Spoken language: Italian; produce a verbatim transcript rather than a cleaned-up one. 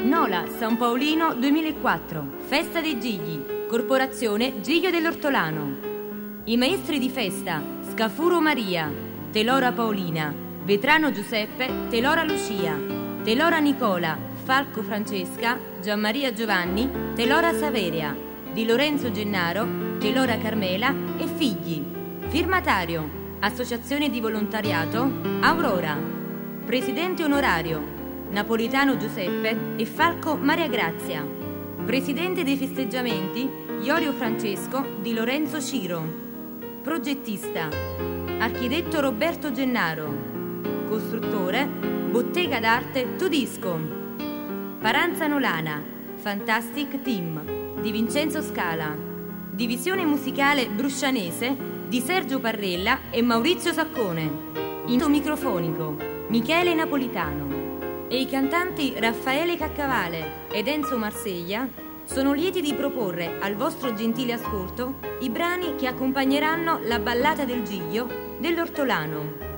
Nola San Paolino duemilaquattro, Festa dei Gigli, Corporazione Giglio dell'Ortolano. I maestri di festa: Scafuro Maria, Telora Paolina, Vetrano Giuseppe, Telora Lucia, Telora Nicola, Falco Francesca, Gianmaria Giovanni, Telora Saveria, Di Lorenzo Gennaro, Telora Carmela e figli. Firmatario: Associazione di Volontariato Aurora. Presidente onorario: Napolitano Giuseppe e Falco Maria Grazia. Presidente dei festeggiamenti: Iorio Francesco, Di Lorenzo Ciro. Progettista: Architetto Roberto Gennaro. Costruttore: Bottega d'arte Todisco. Paranza Nolana, Fantastic Team di Vincenzo Scala. Divisione musicale bruscianese di Sergio Parrella e Maurizio Saccone. Into microfonico Michele Napolitano. E i cantanti Raffaele Caccavale ed Enzo Marseglia sono lieti di proporre al vostro gentile ascolto i brani che accompagneranno la ballata del Giglio dell'Ortolano.